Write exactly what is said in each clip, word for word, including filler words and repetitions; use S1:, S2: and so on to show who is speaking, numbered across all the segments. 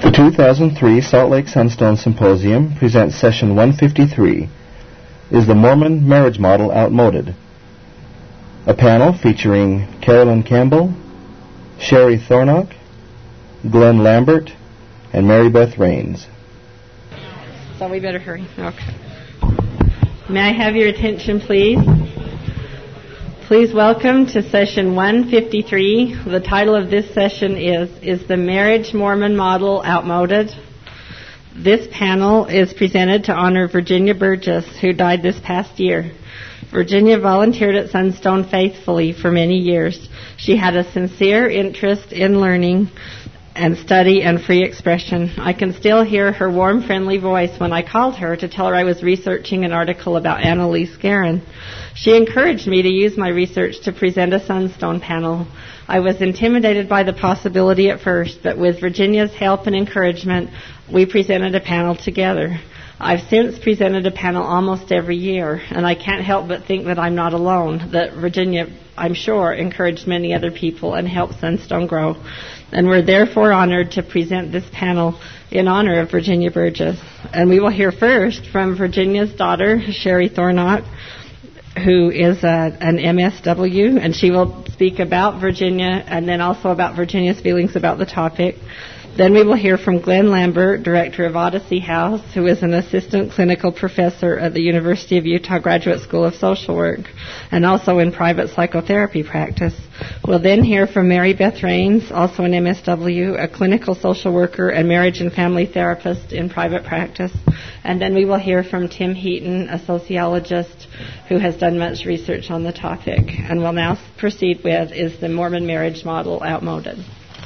S1: The two thousand three Salt Lake Sunstone Symposium presents Session one fifty-three, Is the Mormon Marriage Model Outmoded? A panel featuring Carolyn Campbell, Sherry Thornock, Glenn Lambert, and Mary Beth Raines.
S2: So we better hurry. Okay. May I have your attention, please? Please welcome to Session one fifty-three. The title of this session is, Is the Marriage Mormon Model Outmoded? This panel is presented to honor Virginia Burgess, who died this past year. Virginia volunteered at Sunstone faithfully for many years. She had a sincere interest in learning and study and free expression. I can still hear her warm, friendly voice when I called her to tell her I was researching an article about Annalise Guerin. She encouraged me to use my research to present a Sunstone panel. I was intimidated by the possibility at first, but with Virginia's help and encouragement, we presented a panel together. I've since presented a panel almost every year, and I can't help but think that I'm not alone, that Virginia, I'm sure, encouraged many other people and helped Sunstone grow. And we're therefore honored to present this panel in honor of Virginia Burgess. And we will hear first from Virginia's daughter, Sherry Thornock, who is a, an M S W, and she will speak about Virginia and then also about Virginia's feelings about the topic. Then we will hear from Glenn Lambert, director of Odyssey House, who is an assistant clinical professor at the University of Utah Graduate School of Social Work and also in private psychotherapy practice. We'll then hear from Mary Beth Raines, also an M S W, a clinical social worker and marriage and family therapist in private practice. And then we will hear from Tim Heaton, a sociologist who has done much research on the topic. And we'll now proceed with, Is the Mormon Marriage Model Outmoded?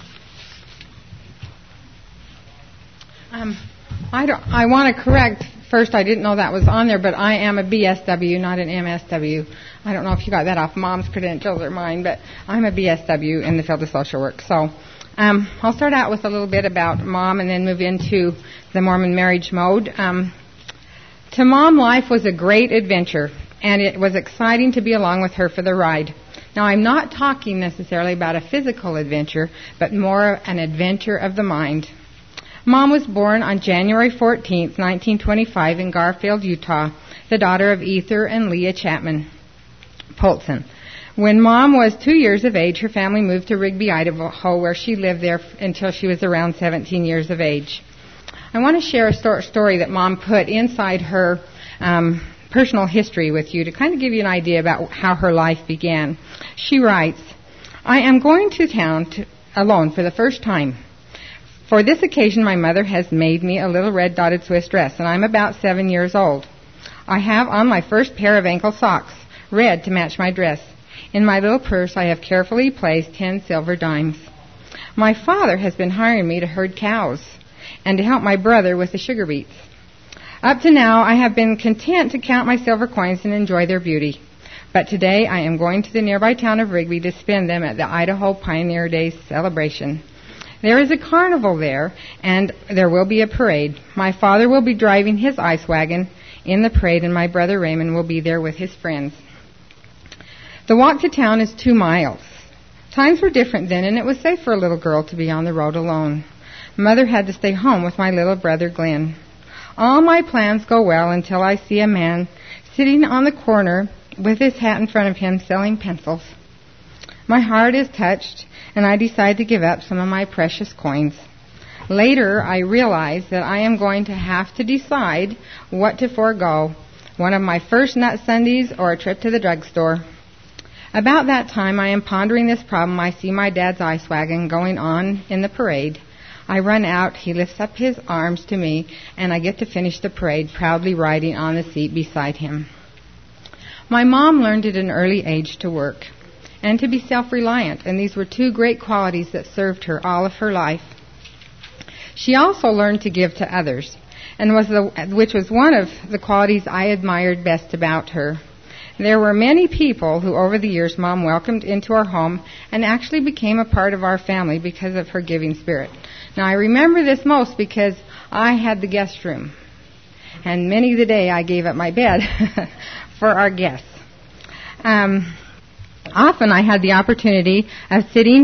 S3: Um, I, don't, I want to correct, first I didn't know that was on there, but I am a B S W, not an M S W. I don't know if you got that off Mom's credentials or mine, but I'm a B S W in the field of social work. So um, I'll start out with a little bit about Mom and then move into the Mormon marriage mode. Um, to Mom, life was a great adventure, and it was exciting to be along with her for the ride. Now, I'm not talking necessarily about a physical adventure, but more an adventure of the mind. Mom was born on January fourteenth, nineteen twenty-five in Garfield, Utah, the daughter of Ether and Leah Chapman Polson. When Mom was two years of age, her family moved to Rigby, Idaho, where she lived there until she was around seventeen years of age. I want to share a sto- story that Mom put inside her um, personal history with you to kind of give you an idea about how her life began. She writes, I am going to town to, alone for the first time. For this occasion, my mother has made me a little red dotted Swiss dress, and I'm about seven years old. I have on my first pair of ankle socks, red to match my dress. In my little purse, I have carefully placed ten silver dimes. My father has been hiring me to herd cows and to help my brother with the sugar beets. Up to now, I have been content to count my silver coins and enjoy their beauty. But today, I am going to the nearby town of Rigby to spend them at the Idaho Pioneer Day celebration. There is a carnival there, and there will be a parade. My father will be driving his ice wagon in the parade, and my brother Raymond will be there with his friends. The walk to town is two miles. Times were different then, and it was safe for a little girl to be on the road alone. Mother had to stay home with my little brother Glenn. All my plans go well until I see a man sitting on the corner with his hat in front of him selling pencils. My heart is touched, and I decide to give up some of my precious coins. Later, I realize that I am going to have to decide what to forego, one of my first nut sundaes or a trip to the drugstore. About that time, I am pondering this problem. I see my dad's ice wagon going on in the parade. I run out, he lifts up his arms to me, and I get to finish the parade, proudly riding on the seat beside him. My mom learned at an early age to work and to be self-reliant, and these were two great qualities that served her all of her life. She also learned to give to others, and was the, which was one of the qualities I admired best about her. There were many people who over the years Mom welcomed into our home and actually became a part of our family because of her giving spirit. Now, I remember this most because I had the guest room, and many of the day I gave up my bed for our guests. Um... Often I had the opportunity of sitting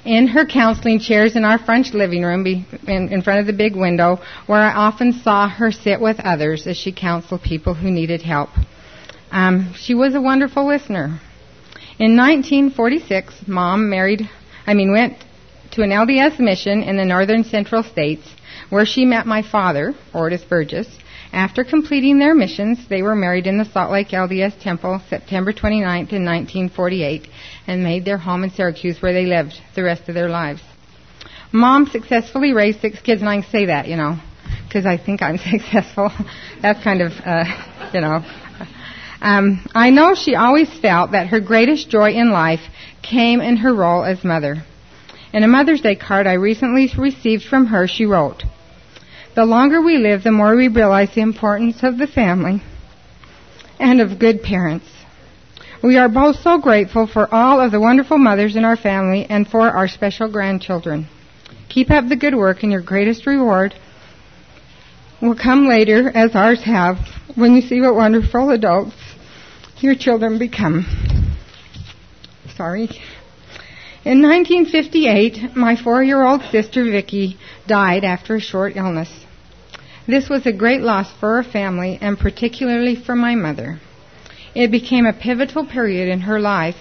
S3: in her counseling chairs in our French living room be, in, in front of the big window, where I often saw her sit with others as she counseled people who needed help. Um, she was a wonderful listener. In nineteen forty-six, Mom married, I mean, went to an L D S mission in the northern central states, where she met my father, Ortis Burgess. After completing their missions, they were married in the Salt Lake L D S Temple September twenty-ninth in nineteen forty-eight and made their home in Syracuse, where they lived the rest of their lives. Mom successfully raised six kids, and I can say that, you know, because I think I'm successful. That's kind of, uh, you know. Um, I know she always felt that her greatest joy in life came in her role as mother. In a Mother's Day card I recently received from her, she wrote, "The longer we live, the more we realize the importance of the family and of good parents. We are both so grateful for all of the wonderful mothers in our family and for our special grandchildren. Keep up the good work, and your greatest reward will come later, as ours have, when you see what wonderful adults your children become." Sorry. In nineteen fifty-eight, my four-year-old sister Vicki died after a short illness. This was a great loss for our family, and particularly for my mother. It became a pivotal period in her life.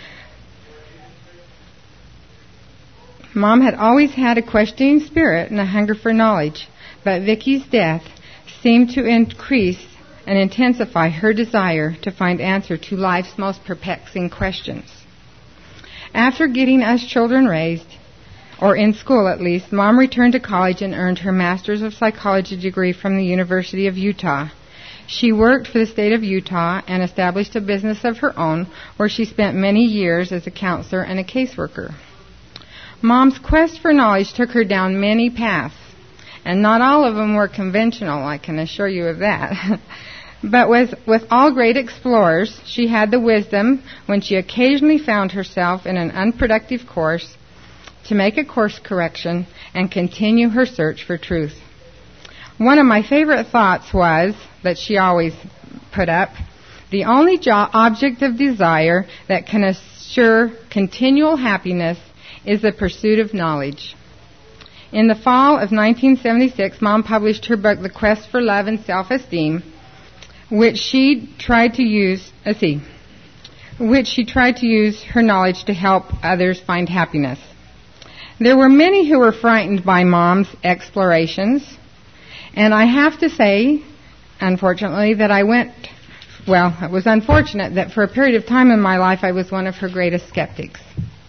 S3: Mom had always had a questioning spirit and a hunger for knowledge, but Vicki's death seemed to increase and intensify her desire to find answer to life's most perplexing questions. After getting us children raised, or in school at least, Mom returned to college and earned her Master's of Psychology degree from the University of Utah. She worked for the state of Utah and established a business of her own, where she spent many years as a counselor and a caseworker. Mom's quest for knowledge took her down many paths, and not all of them were conventional, I can assure you of that. But with, with all great explorers, she had the wisdom, when she occasionally found herself in an unproductive course, to make a course correction and continue her search for truth. One of my favorite thoughts was, that she always put up, the only jo- object of desire that can assure continual happiness is the pursuit of knowledge. In the fall of nineteen seventy-six, Mom published her book, The Quest for Love and Self-Esteem, which she tried to use, let's see, which she tried to use her knowledge to help others find happiness. There were many who were frightened by Mom's explorations, and I have to say, unfortunately, that I went, well, it was unfortunate that for a period of time in my life I was one of her greatest skeptics.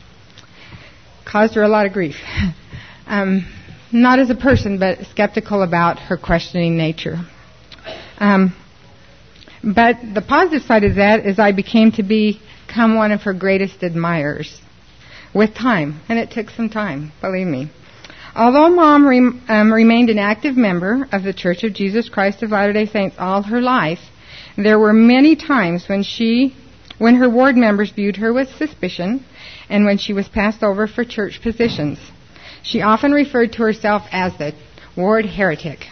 S3: Caused her a lot of grief. Um, not as a person, but skeptical about her questioning nature. Um, but the positive side of that is I became to become one of her greatest admirers with time, and it took some time, believe me. Although Mom re- um, remained an active member of the Church of Jesus Christ of Latter-day Saints all her life, there were many times when she, when her ward members viewed her with suspicion, and when she was passed over for church positions. She often referred to herself as the ward heretic.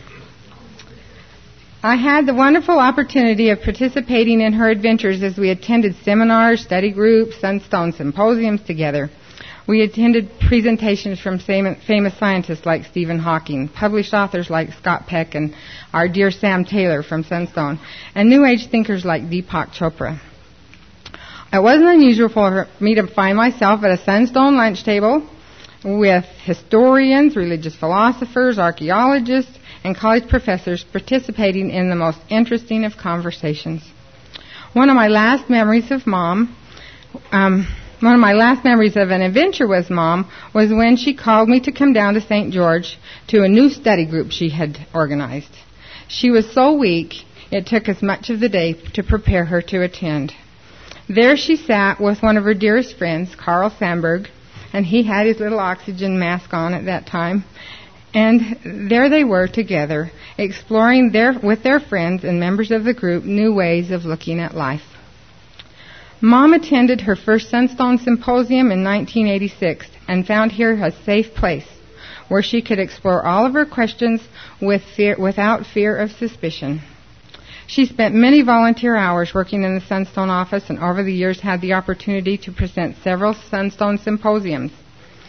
S3: I had the wonderful opportunity of participating in her adventures as we attended seminars, study groups, Sunstone symposiums together. We attended presentations from famous scientists like Stephen Hawking, published authors like Scott Peck and our dear Sam Taylor from Sunstone, and New Age thinkers like Deepak Chopra. It wasn't unusual for me to find myself at a Sunstone lunch table with historians, religious philosophers, archaeologists, and college professors participating in the most interesting of conversations. One of my last memories of Mom, um, one of my last memories of an adventure with Mom was when she called me to come down to Saint George to a new study group she had organized. She was so weak, it took us much of the day to prepare her to attend. There she sat with one of her dearest friends, Carl Sandberg, and he had his little oxygen mask on at that time. And there they were together, exploring their, with their friends and members of the group new ways of looking at life. Mom attended her first Sunstone Symposium in nineteen eighty-six and found here a safe place where she could explore all of her questions with fear, without fear of suspicion. She spent many volunteer hours working in the Sunstone office and over the years had the opportunity to present several Sunstone Symposiums.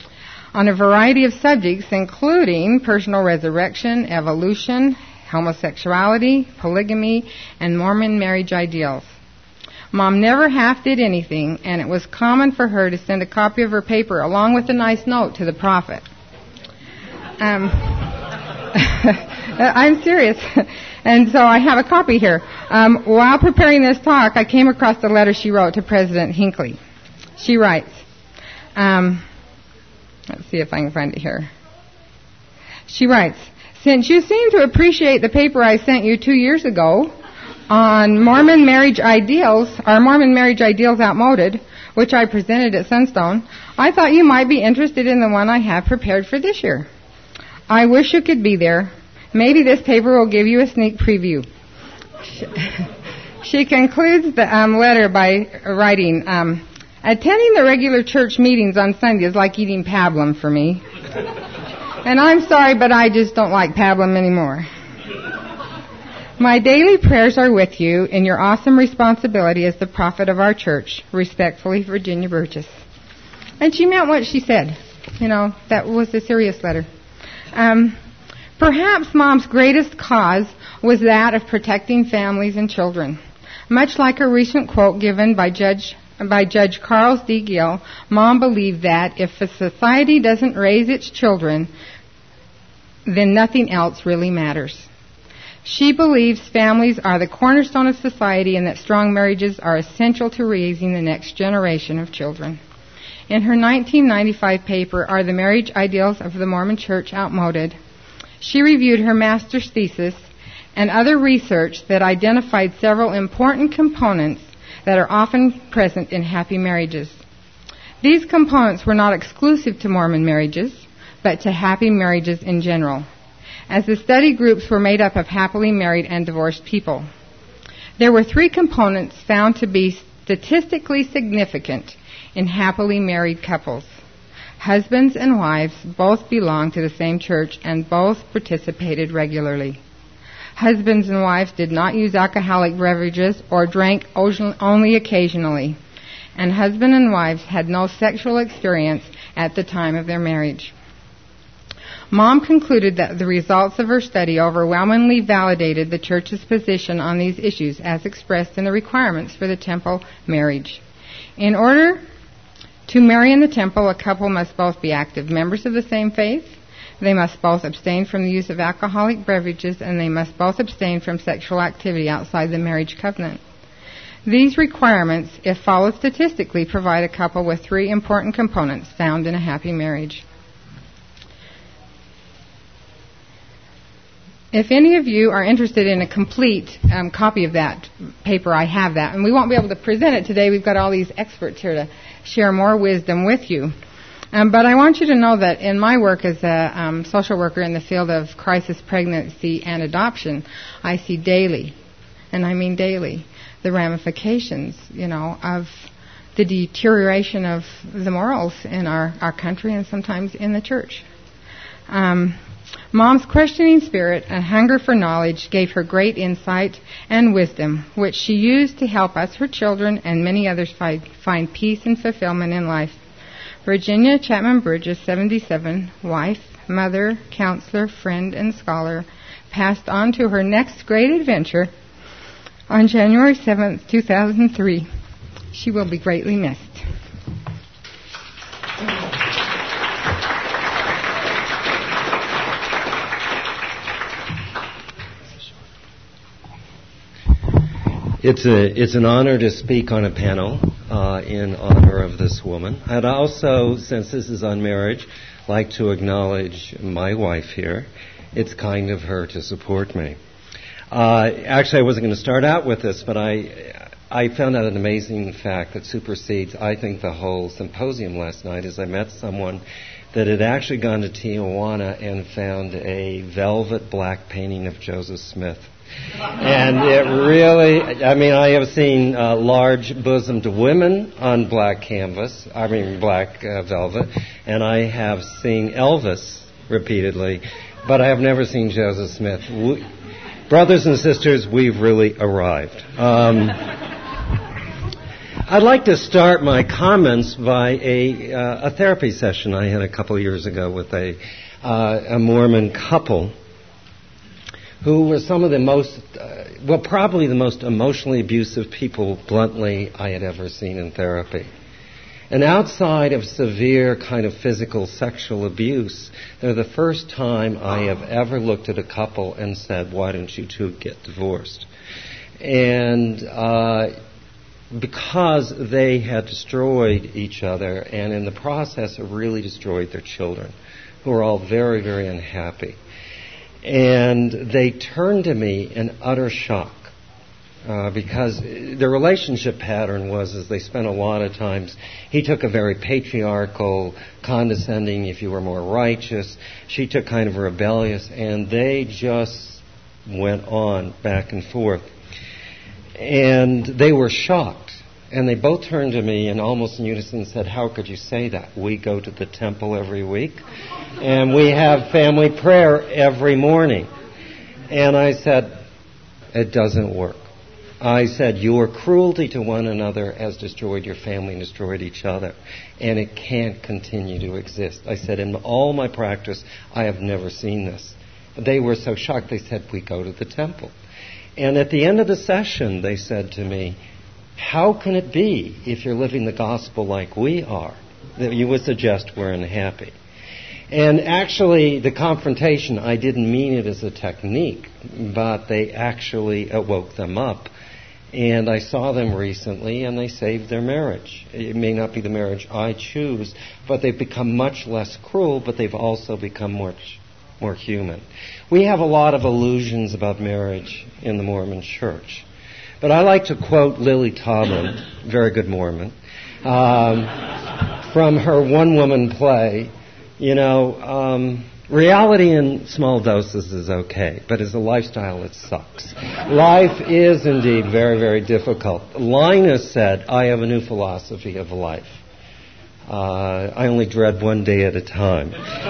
S3: on a variety of subjects, including personal resurrection, evolution, homosexuality, polygamy, and Mormon marriage ideals. Mom never half did anything, and it was common for her to send a copy of her paper along with a nice note to the prophet. Um, I'm serious. And so I have a copy here. Um, while preparing this talk, I came across the letter she wrote to President Hinckley. She writes, um, let's see if I can find it here. She writes, since you seem to appreciate the paper I sent you two years ago on Mormon marriage ideals, or Mormon marriage ideals outmoded, which I presented at Sunstone, I thought you might be interested in the one I have prepared for this year. I wish you could be there. Maybe this paper will give you a sneak preview. She concludes the um, letter by writing, um, attending the regular church meetings on Sunday is like eating pablum for me. And I'm sorry, but I just don't like pablum anymore. My daily prayers are with you in your awesome responsibility as the prophet of our church. Respectfully, Virginia Burgess. And she meant what she said. You know, that was a serious letter. Um, perhaps Mom's greatest cause was that of protecting families and children. Much like a recent quote given by Judge by Judge Charles D. Gill, Mom believed that if a society doesn't raise its children, then nothing else really matters. She believes families are the cornerstone of society and that strong marriages are essential to raising the next generation of children. In her nineteen ninety-five paper, Are the Marriage Ideals of the Mormon Church Outmoded?, she reviewed her master's thesis and other research that identified several important components that are often present in happy marriages. These components were not exclusive to Mormon marriages, but to happy marriages in general, as the study groups were made up of happily married and divorced people. There were three components found to be statistically significant in happily married couples. Husbands and wives both belonged to the same church and both participated regularly. Husbands and wives did not use alcoholic beverages or drank only occasionally, and husband and wives had no sexual experience at the time of their marriage. Mom concluded that the results of her study overwhelmingly validated the church's position on these issues as expressed in the requirements for the temple marriage. In order to marry in the temple, a couple must both be active members of the same faith, they must both abstain from the use of alcoholic beverages, and they must both abstain from sexual activity outside the marriage covenant. These requirements, if followed statistically, provide a couple with three important components found in a happy marriage. If any of you are interested in a complete um, copy of that paper, I have that. And we won't be able to present it today. We've got all these experts here to share more wisdom with you. Um, but I want you to know that in my work as a um, social worker in the field of crisis pregnancy and adoption, I see daily, and I mean daily, the ramifications, you know, of the deterioration of the morals in our, our country and sometimes in the church. Um, Mom's questioning spirit and hunger for knowledge gave her great insight and wisdom, which she used to help us, her children, and many others find, find peace and fulfillment in life. Virginia Chapman Burgess, seventy-seven, wife, mother, counselor, friend, and scholar, passed on to her next great adventure on January seventh, two thousand three. She will be greatly missed.
S4: It's a it's an honor to speak on a panel uh, in honor of this woman. I'd also, since this is on marriage, like to acknowledge my wife here. It's kind of her to support me. Uh, actually, I wasn't going to start out with this, but I I found out an amazing fact that supersedes, I think, the whole symposium last night. Is I met someone that had actually gone to Tijuana and found a velvet black painting of Joseph Smith. And it really, I mean, I have seen uh, large-bosomed women on black canvas, I mean black uh, velvet, and I have seen Elvis repeatedly, but I have never seen Joseph Smith. We, brothers and sisters, we've really arrived. Um, I'd like to start my comments by a, uh, a therapy session I had a couple of years ago with a, uh, a Mormon couple who were some of the most, uh, well, probably the most emotionally abusive people, bluntly, I had ever seen in therapy. And outside of severe kind of physical sexual abuse, they're the first time I have ever looked at a couple and said, why don't you two get divorced? And uh, because they had destroyed each other, and in the process have really destroyed their children, who are all very, very unhappy. And they turned to me in utter shock. Uh, because the relationship pattern was is they spent a lot of times, he took a very patriarchal, condescending, if you were more righteous, she took kind of rebellious, and they just went on back and forth. And they were shocked, and they both turned to me and almost in unison said, how could you say that? We go to the temple every week, and we have family prayer every morning. And I said, it doesn't work. I said, your cruelty to one another has destroyed your family and destroyed each other, and it can't continue to exist. I said, in all my practice, I have never seen this. They were so shocked, they said, we go to the temple. And at the end of the session, they said to me, how can it be, if you're living the gospel like we are, that you would suggest we're unhappy? And actually, the confrontation, I didn't mean it as a technique, but they actually awoke them up. And I saw them recently, and they saved their marriage. It may not be the marriage I choose, but they've become much less cruel, but they've also become much more human. We have a lot of illusions about marriage in the Mormon Church. But I like to quote Lily Tomlin, very good Mormon, um, from her one-woman play. You know, um, reality in small doses is okay, but as a lifestyle, it sucks. Life is indeed very, very difficult. Linus said, I have a new philosophy of life. Uh, I only dread one day at a time.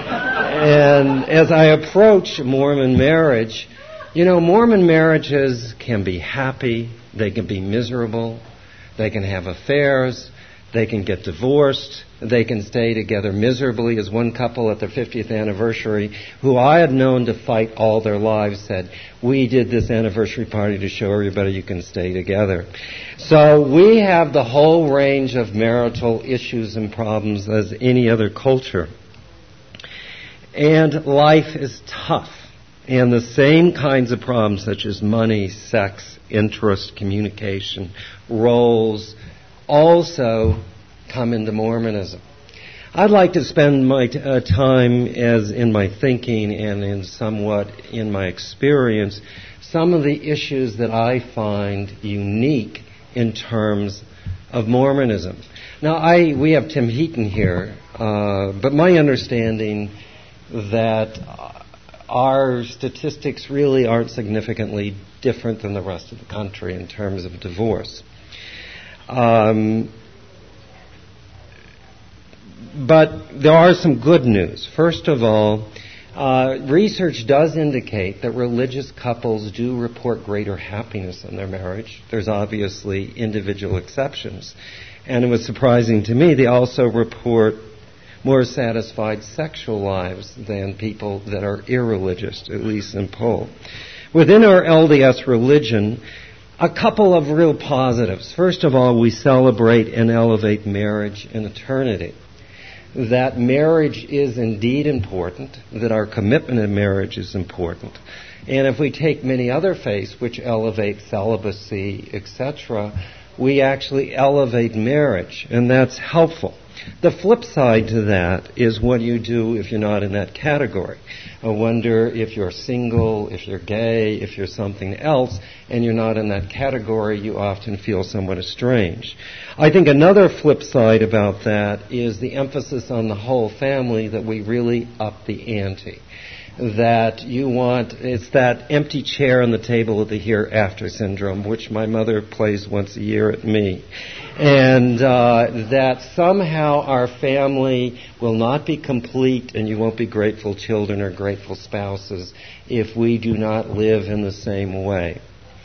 S4: And as I approach Mormon marriage, you know, Mormon marriages can be happy, they can be miserable, they can have affairs, they can get divorced, they can stay together miserably, as one couple at their fiftieth anniversary, who I had known to fight all their lives, said, we did this anniversary party to show everybody you can stay together. So we have the whole range of marital issues and problems as any other culture. And life is tough. And the same kinds of problems, such as money, sex, interest, communication, roles, also come into Mormonism. I'd like to spend my t- uh, time as in my thinking and in somewhat in my experience some of the issues that I find unique in terms of Mormonism. Now, I we have Tim Heaton here, uh, but my understanding that our statistics really aren't significantly different than the rest of the country in terms of divorce. Um, but there are some good news. First of all, uh, research does indicate that religious couples do report greater happiness in their marriage. There's obviously individual exceptions. And it was surprising to me, they also report more satisfied sexual lives than people that are irreligious, at least in poll. Within our L D S religion, a couple of real positives. First of all, we celebrate and elevate marriage in eternity. That marriage is indeed important, that our commitment in marriage is important. And if we take many other faiths which elevate celibacy, et cetera, we actually elevate marriage, and that's helpful. The flip side to that is what you do if you're not in that category. I wonder if you're single, if you're gay, if you're something else, and you're not in that category, you often feel somewhat estranged. I think another flip side about that is the emphasis on the whole family, that we really up the ante. That you want, it's that empty chair on the table of the hereafter syndrome, which my mother plays once a year at me. And uh, that somehow our family will not be complete and you won't be grateful children or grateful spouses if we do not live in the same way.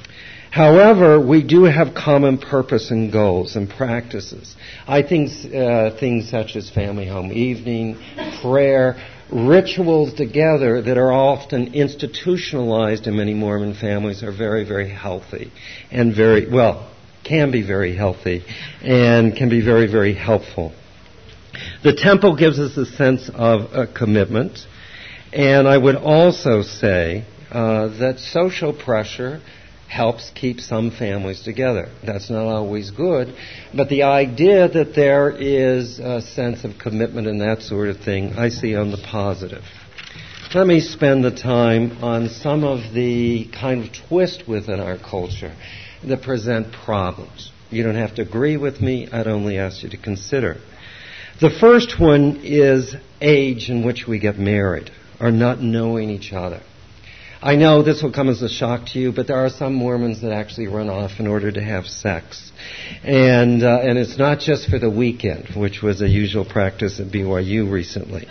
S4: However, we do have common purpose and goals and practices. I think uh, things such as family home evening, prayer, rituals together that are often institutionalized in many Mormon families are very, very healthy and very, well, can be very healthy and can be very, very helpful. The temple gives us a sense of a commitment, and I would also say uh, that social pressure helps keep some families together. That's not always good, but the idea that there is a sense of commitment and that sort of thing, I see on the positive. Let me spend the time on some of the kind of twist within our culture that present problems. You don't have to agree with me. I'd only ask you to consider. The first one is age in which we get married, or not knowing each other. I know this will come as a shock to you, but there are some Mormons that actually run off in order to have sex. And uh, and it's not just for the weekend, which was a usual practice at B Y U recently.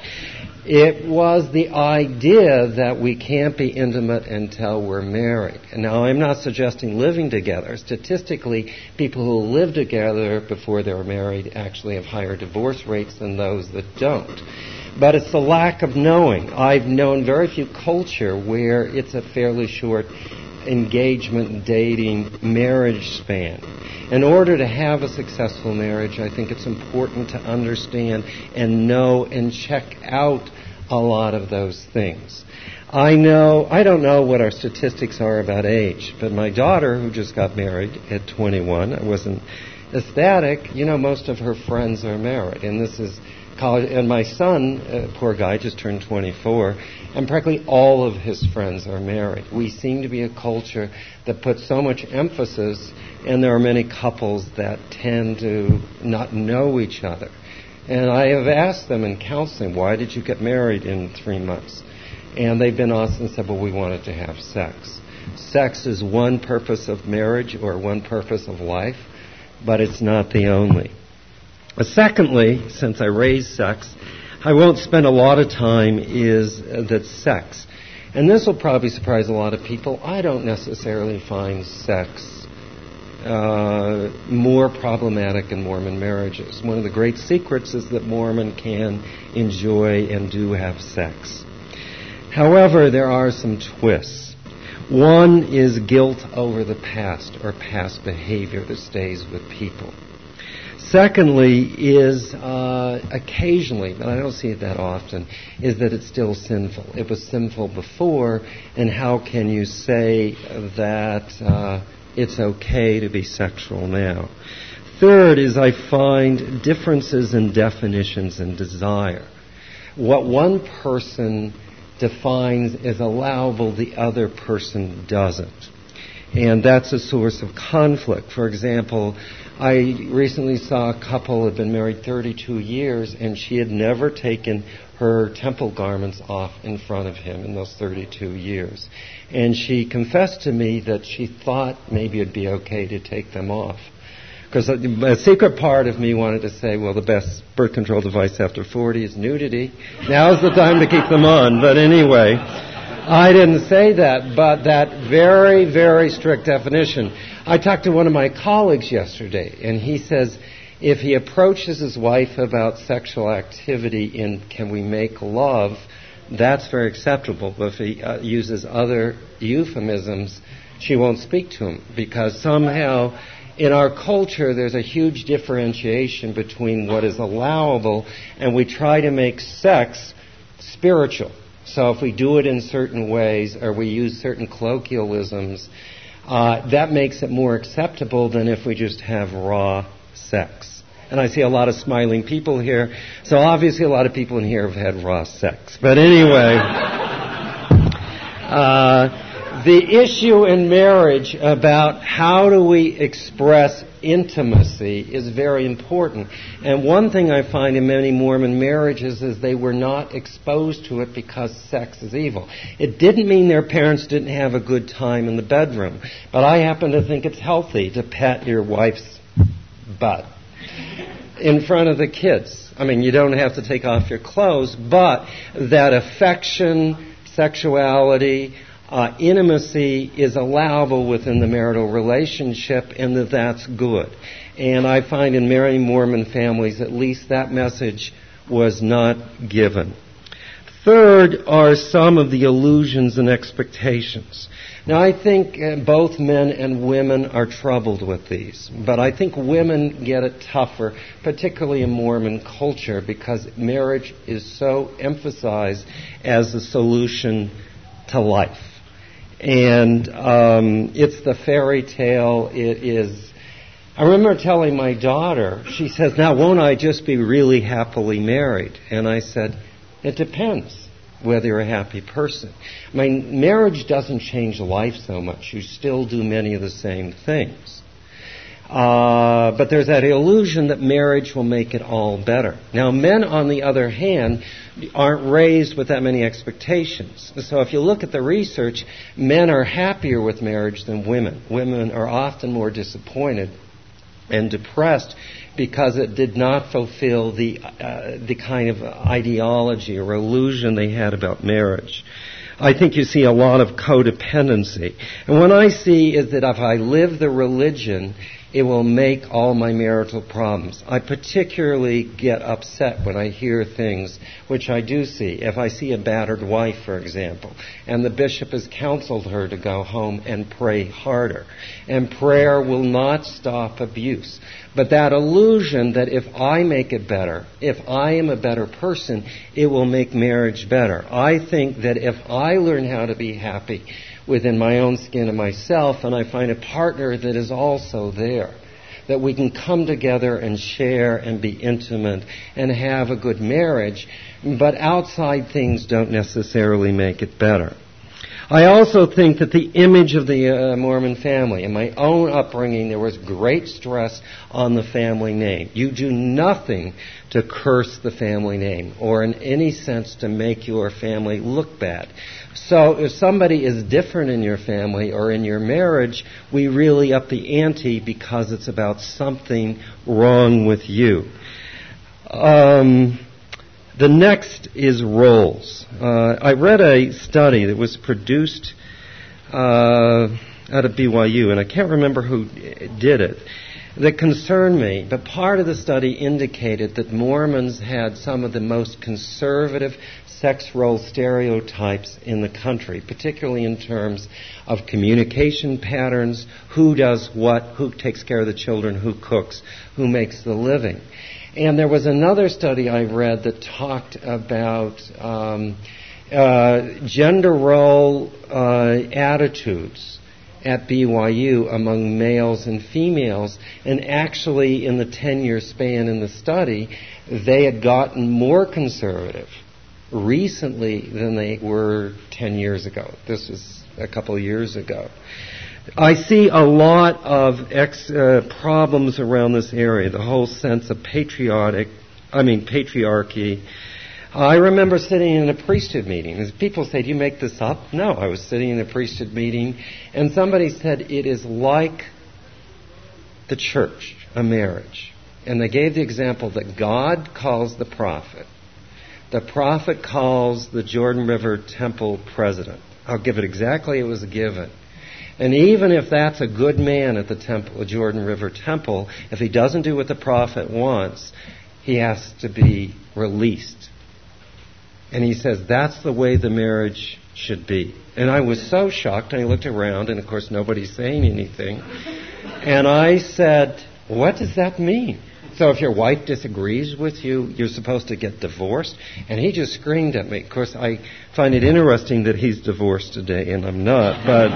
S4: It was the idea that we can't be intimate until we're married. And now, I'm not suggesting living together. Statistically, people who live together before they're married actually have higher divorce rates than those that don't. But it's the lack of knowing. I've known very few culture where it's a fairly short engagement, dating, marriage span. In order to have a successful marriage, I think it's important to understand and know and check out a lot of those things. I know, I don't know what our statistics are about age, but my daughter, who just got married at twenty-one, I wasn't ecstatic, you know, most of her friends are married, and this is college, and my son, uh, poor guy, just turned twenty-four, and practically all of his friends are married. We seem to be a culture that puts so much emphasis, and there are many couples that tend to not know each other. And I have asked them in counseling, why did you get married in three months? And they've been honest and said, well, we wanted to have sex. Sex is one purpose of marriage or one purpose of life, but it's not the only. Uh, secondly, since I raised sex, I won't spend a lot of time is uh, that sex. And this will probably surprise a lot of people. I don't necessarily find sex uh, more problematic in Mormon marriages. One of the great secrets is that Mormon can enjoy and do have sex. However, there are some twists. One is guilt over the past or past behavior that stays with people. Secondly is uh, occasionally, but I don't see it that often, is that it's still sinful. It was sinful before, and how can you say that uh, it's okay to be sexual now? Third is I find differences in definitions and desire. What one person defines as allowable, the other person doesn't. And that's a source of conflict. For example, I recently saw a couple who had been married thirty-two years, and she had never taken her temple garments off in front of him in those thirty-two years. And she confessed to me that she thought maybe it'd be okay to take them off. Because a secret part of me wanted to say, well, the best birth control device after forty is nudity. Now's the time to keep them on. But anyway, I didn't say that, but that very, very strict definition. I talked to one of my colleagues yesterday, and he says if he approaches his wife about sexual activity in can we make love, that's very acceptable. But if he uh, uses other euphemisms, she won't speak to him, because somehow in our culture there's a huge differentiation between what is allowable, and we try to make sex spiritual. So if we do it in certain ways or we use certain colloquialisms, uh, that makes it more acceptable than if we just have raw sex. And I see a lot of smiling people here, so obviously a lot of people in here have had raw sex. But anyway, uh, the issue in marriage about how do we express intimacy is very important. And one thing I find in many Mormon marriages is they were not exposed to it because sex is evil. It didn't mean their parents didn't have a good time in the bedroom. But I happen to think it's healthy to pat your wife's butt in front of the kids. I mean, you don't have to take off your clothes, but that affection, sexuality, uh, intimacy is allowable within the marital relationship and that that's good. And I find in many Mormon families, at least that message was not given. Third are some of the illusions and expectations. Now, I think uh, both men and women are troubled with these, but I think women get it tougher, particularly in Mormon culture, because marriage is so emphasized as a solution to life. And um, it's the fairy tale. It is. I remember telling my daughter, she says, now won't I just be really happily married? And I said, it depends whether you're a happy person. My marriage doesn't change life so much. You still do many of the same things. Uh, but there's that illusion that marriage will make it all better. Now, men, on the other hand, aren't raised with that many expectations. So if you look at the research, men are happier with marriage than women. Women are often more disappointed and depressed because it did not fulfill the uh, the kind of ideology or illusion they had about marriage. I think you see a lot of codependency. And what I see is that if I live the religion, it will make all my marital problems. I particularly get upset when I hear things, which I do see. If I see a battered wife, for example, and the bishop has counseled her to go home and pray harder. And prayer will not stop abuse. But that illusion that if I make it better, if I am a better person, it will make marriage better. I think that if I learn how to be happy within my own skin and myself, and I find a partner that is also there, that we can come together and share and be intimate and have a good marriage, but outside things don't necessarily make it better. I also think that the image of the uh, Mormon family, in my own upbringing, there was great stress on the family name. You do nothing to curse the family name or in any sense to make your family look bad. So if somebody is different in your family or in your marriage, we really up the ante because it's about something wrong with you. Um... The next is roles. Uh, I read a study that was produced uh, out of B Y U, and I can't remember who did it, that concerned me. But part of the study indicated that Mormons had some of the most conservative sex role stereotypes in the country, particularly in terms of communication patterns, who does what, who takes care of the children, who cooks, who makes the living. And there was another study I read that talked about um, uh, gender role uh, attitudes at B Y U among males and females. And actually, in the ten-year span in the study, they had gotten more conservative recently than they were ten years ago. This was a couple of years ago. I see a lot of ex, uh, problems around this area, the whole sense of patriotic, I mean patriarchy. I remember sitting in a priesthood meeting. As people say, do you make this up? No, I was sitting in a priesthood meeting, and somebody said it is like the church, a marriage. And they gave the example that God calls the prophet. The prophet calls the Jordan River Temple president. I'll give it exactly as it was given. And even if that's a good man at the temple, the Jordan River Temple, if he doesn't do what the prophet wants, he has to be released. And he says that's the way the marriage should be. And I was so shocked, and I looked around, and of course nobody's saying anything. And I said, what does that mean? So if your wife disagrees with you, you're supposed to get divorced? And he just screamed at me. Of course, I find it interesting that he's divorced today, and I'm not. But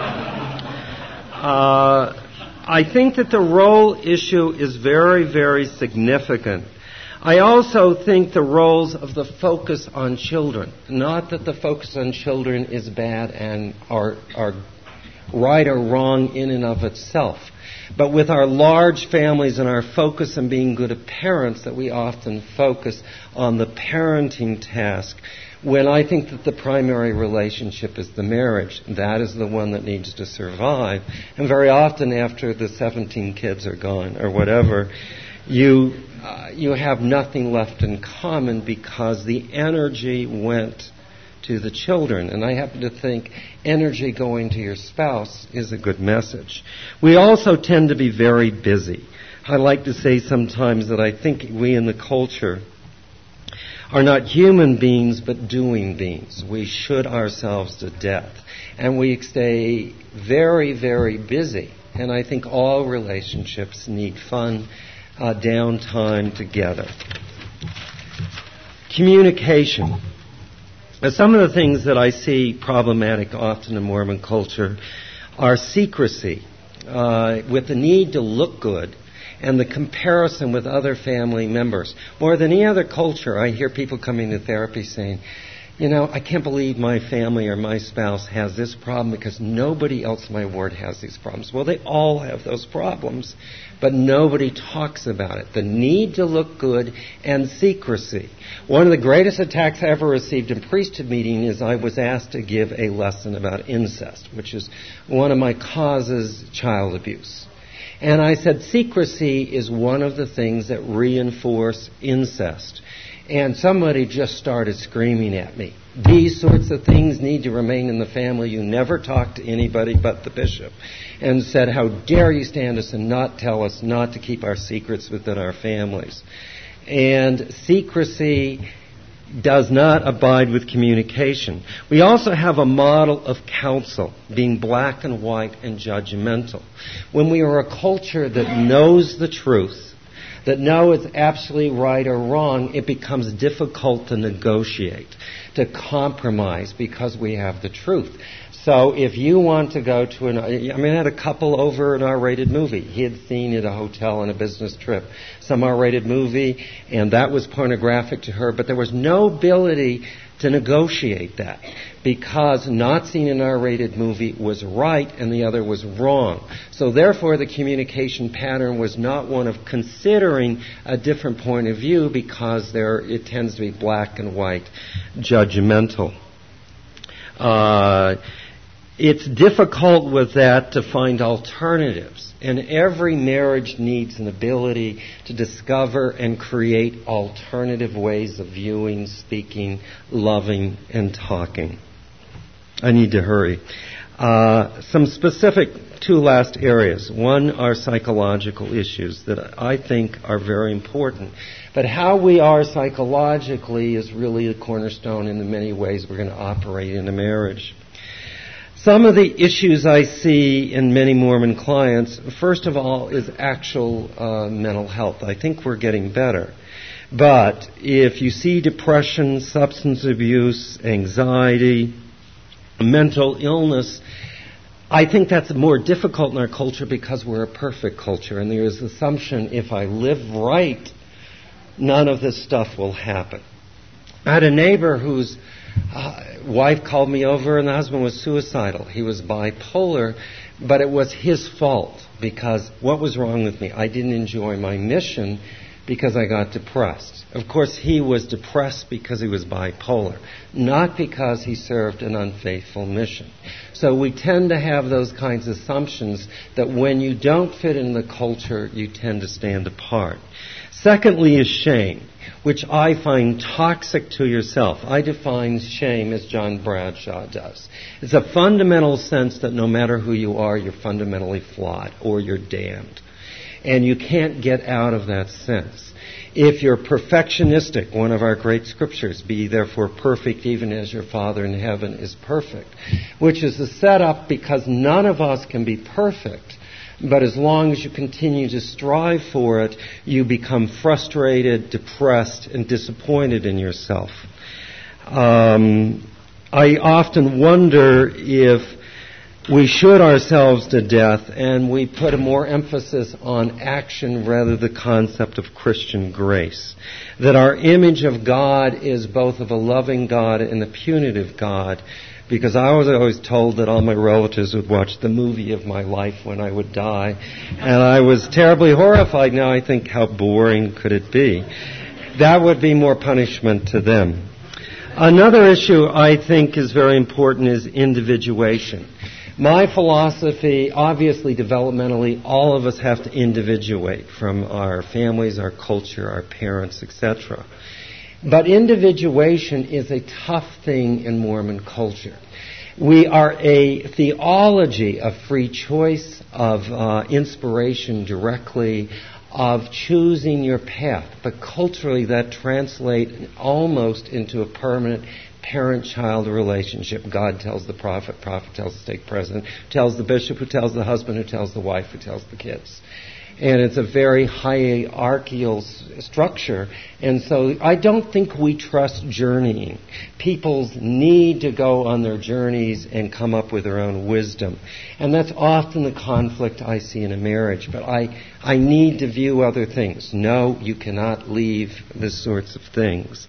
S4: uh, I think that the role issue is very, very significant. I also think the roles of the focus on children. Not that the focus on children is bad and are, are right or wrong in and of itself. But with our large families and our focus on being good parents, that we often focus on the parenting task, when I think that the primary relationship is the marriage. That is the one that needs to survive. And very often after the seventeen kids are gone or whatever, you uh, you have nothing left in common because the energy went to the children. And I happen to think energy going to your spouse is a good message. We also tend to be very busy. I like to say sometimes that I think we in the culture are not human beings but doing beings. We should ourselves to death. And we stay very, very busy. And I think all relationships need fun, uh, downtime together. Communication. Now, some of the things that I see problematic often in Mormon culture are secrecy, uh, with the need to look good, and the comparison with other family members. More than any other culture, I hear people coming to therapy saying, you know, I can't believe my family or my spouse has this problem because nobody else in my ward has these problems. Well, they all have those problems, but nobody talks about it. The need to look good and secrecy. One of the greatest attacks I ever received in priesthood meeting is I was asked to give a lesson about incest, which is one of my causes, child abuse. And I said secrecy is one of the things that reinforce incest. And somebody just started screaming at me. These sorts of things need to remain in the family. You never talk to anybody but the bishop. And said, how dare you stand us and not tell us not to keep our secrets within our families. And secrecy does not abide with communication. We also have a model of counsel, being black and white and judgmental. When we are a culture that knows the truth, that know it's absolutely right or wrong, it becomes difficult to negotiate, to compromise, because we have the truth. So if you want to go to an... I mean, I had a couple over an R-rated movie. He had seen at a hotel on a business trip some R-rated movie, and that was pornographic to her, but there was no ability to negotiate that, because not seeing an R-rated movie was right and the other was wrong. So therefore the communication pattern was not one of considering a different point of view, because there it tends to be black and white, judgmental. Uh, it's difficult with that to find alternatives. And every marriage needs an ability to discover and create alternative ways of viewing, speaking, loving, and talking. I need to hurry. Uh, some specific two last areas. One are psychological issues that I think are very important. But how we are psychologically is really a cornerstone in the many ways we're going to operate in a marriage. Some of the issues I see in many Mormon clients, first of all, is actual uh, mental health. I think we're getting better. But if you see depression, substance abuse, anxiety, mental illness, I think that's more difficult in our culture because we're a perfect culture. And there is the assumption if I live right, none of this stuff will happen. I had a neighbor whose uh, wife called me over and the husband was suicidal. He was bipolar, but it was his fault, because what was wrong with me? I didn't enjoy my mission because I got depressed. Of course, he was depressed because he was bipolar, not because he served an unfaithful mission. So we tend to have those kinds of assumptions that when you don't fit in the culture, you tend to stand apart. Secondly is shame, which I find toxic to yourself. I define shame as John Bradshaw does. It's a fundamental sense that no matter who you are, you're fundamentally flawed or you're damned. And you can't get out of that sense. If you're perfectionistic, one of our great scriptures, be therefore perfect even as your Father in heaven is perfect, which is a setup because none of us can be perfect. But as long as you continue to strive for it, you become frustrated, depressed, and disappointed in yourself. Um, I often wonder if we should ourselves to death and we put a more emphasis on action rather than the concept of Christian grace. That our image of God is both of a loving God and a punitive God. Because I was always told that all my relatives would watch the movie of my life when I would die. And I was terribly horrified. Now I think, how boring could it be? That would be more punishment to them. Another issue I think is very important is individuation. My philosophy, obviously developmentally, all of us have to individuate from our families, our culture, our parents, et cetera. But individuation is a tough thing in Mormon culture. We are a theology of free choice, of uh, inspiration directly, of choosing your path. But culturally that translates almost into a permanent parent-child relationship. God tells the prophet, prophet tells the stake president, tells the bishop, who tells the husband, who tells the wife, who tells the kids. And it's a very hierarchical s- structure. And so I don't think we trust journeying. People need to go on their journeys and come up with their own wisdom. And that's often the conflict I see in a marriage. But I, I need to view other things. No, you cannot leave this sorts of things.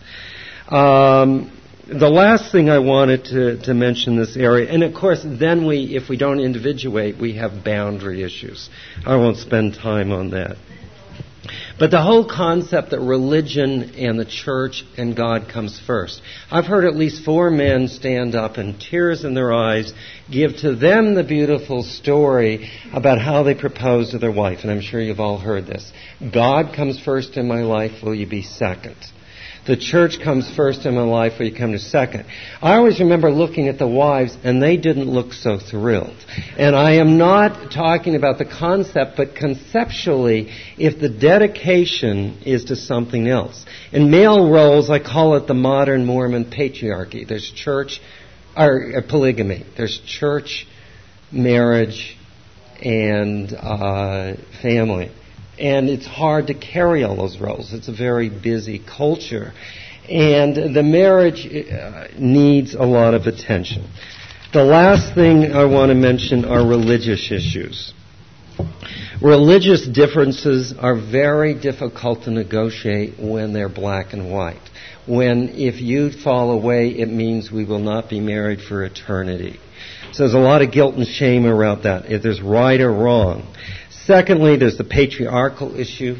S4: Um, The last thing I wanted to, to mention in this area, and of course then we, if we don't individuate, we have boundary issues. I won't spend time on that. But the whole concept that religion and the church and God comes first. I've heard at least four men stand up and tears in their eyes give to them the beautiful story about how they proposed to their wife. And I'm sure you've all heard this. God comes first in my life, will you be second? The church comes first in my life, or you come to second. I always remember looking at the wives, and they didn't look so thrilled. And I am not talking about the concept, but conceptually, if the dedication is to something else. In male roles, I call it the modern Mormon patriarchy. There's church, or uh, polygamy. There's church, marriage, and uh, family. And it's hard to carry all those roles. It's a very busy culture. And the marriage uh, needs a lot of attention. The last thing I want to mention are religious issues. Religious differences are very difficult to negotiate when they're black and white. When if you fall away, it means we will not be married for eternity. So there's a lot of guilt and shame around that, if there's right or wrong. Secondly, there's the patriarchal issue.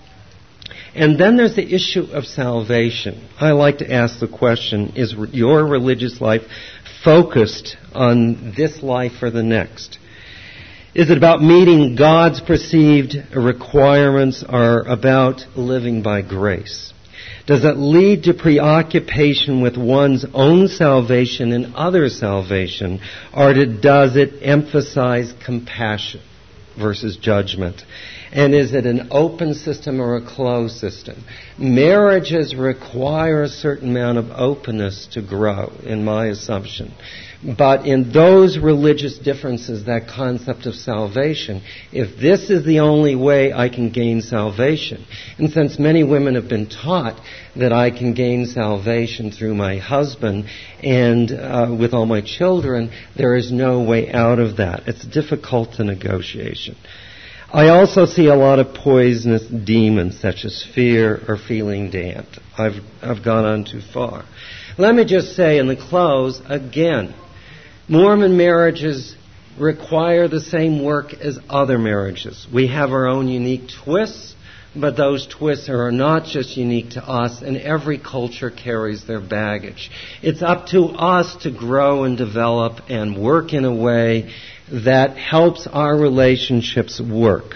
S4: And then there's the issue of salvation. I like to ask the question, is your religious life focused on this life or the next? Is it about meeting God's perceived requirements or about living by grace? Does it lead to preoccupation with one's own salvation and others' salvation, or does it emphasize compassion versus judgment? And is it an open system or a closed system? Marriages require a certain amount of openness to grow, in my assumption. But in those religious differences, that concept of salvation, if this is the only way I can gain salvation, and since many women have been taught that I can gain salvation through my husband and uh, with all my children, there is no way out of that. It's difficult to negotiation. I also see a lot of poisonous demons, such as fear or feeling damned. I've, I've gone on too far. Let me just say in the close, again, Mormon marriages require the same work as other marriages. We have our own unique twists, but those twists are not just unique to us, and every culture carries their baggage. It's up to us to grow and develop and work in a way that helps our relationships work.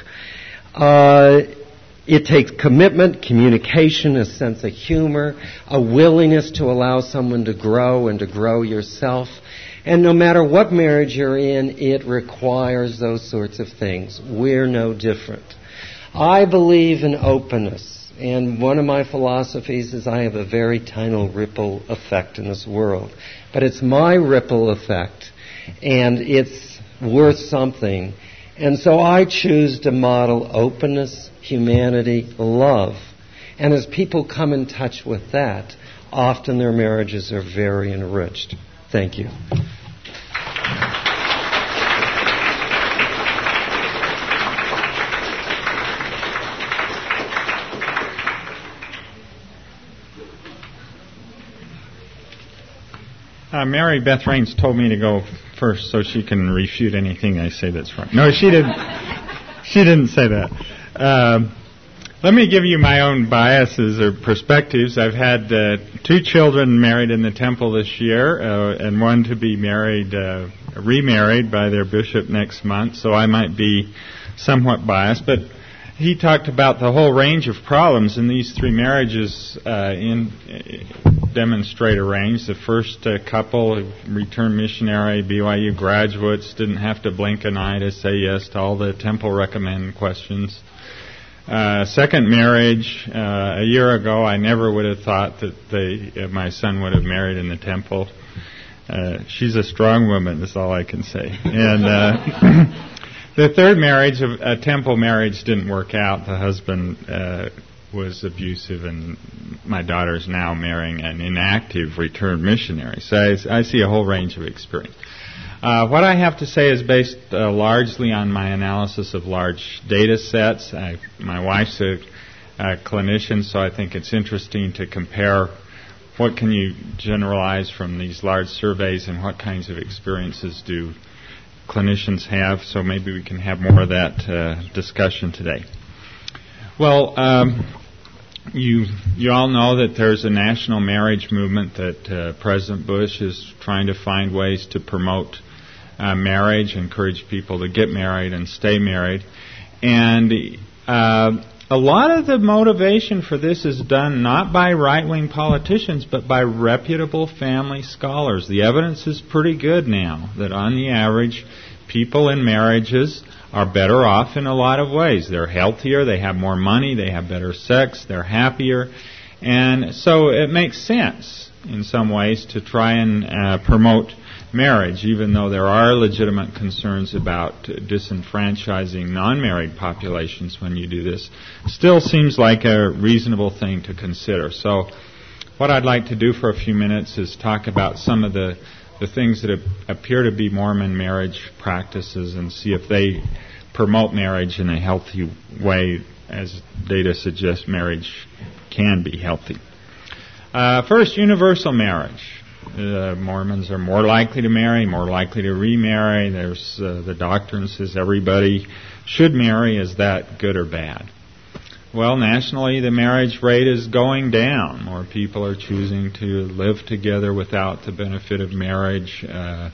S4: Uh, it takes commitment, communication, a sense of humor, a willingness to allow someone to grow and to grow yourself. And no matter what marriage you're in, it requires those sorts of things. We're no different. I believe in openness. And one of my philosophies is I have a very tiny ripple effect in this world. But it's my ripple effect. And it's worth something. And so I choose to model openness, humanity, love. And as people come in touch with that, often their marriages are very enriched. Thank you.
S5: Uh, Mary Beth Raines told me to go first so she can refute anything I say that's wrong. No, she didn't. She didn't say that. Uh, let me give you my own biases or perspectives. I've had uh, two children married in the temple this year, uh, and one to be married, uh, remarried by their bishop next month. So I might be somewhat biased, but he talked about the whole range of problems, and these three marriages uh, in, uh, demonstrate a range. The first uh, couple, returned missionary, B Y U graduates, didn't have to blink an eye to say yes to all the temple recommend questions. Uh, second marriage, uh, a year ago, I never would have thought that they, uh, my son would have married in the temple. Uh, she's a strong woman, is all I can say. And uh, the third marriage, a temple marriage, didn't work out. The husband uh, was abusive, and my daughter's now marrying an inactive returned missionary. So I, I see a whole range of experience. Uh, what I have to say is based uh, largely on my analysis of large data sets. I, my wife's a, a clinician, so I think it's interesting to compare what can you generalize from these large surveys and what kinds of experiences do clinicians have. So maybe we can have more of that uh, discussion today. Well, um, you you all know that there's a national marriage movement that uh, President Bush is trying to find ways to promote Uh, marriage, encourage people to get married and stay married. And uh, a lot of the motivation for this is done not by right-wing politicians, but by reputable family scholars. The evidence is pretty good now that on the average, people in marriages are better off in a lot of ways. They're healthier, they have more money, they have better sex, they're happier. And so it makes sense in some ways to try and uh, promote marriage, even though there are legitimate concerns about uh, disenfranchising non-married populations when you do this. Still seems like a reasonable thing to consider. So what I'd like to do for a few minutes is talk about some of the, the things that appear to be Mormon marriage practices and see if they promote marriage in a healthy way. As data suggests, marriage can be healthy. Uh, first, universal marriage. Uh, Mormons are more likely to marry, more likely to remarry. There's uh, the doctrine says everybody should marry. Is that good or bad? Well, nationally, the marriage rate is going down. More people are choosing to live together without the benefit of marriage, uh,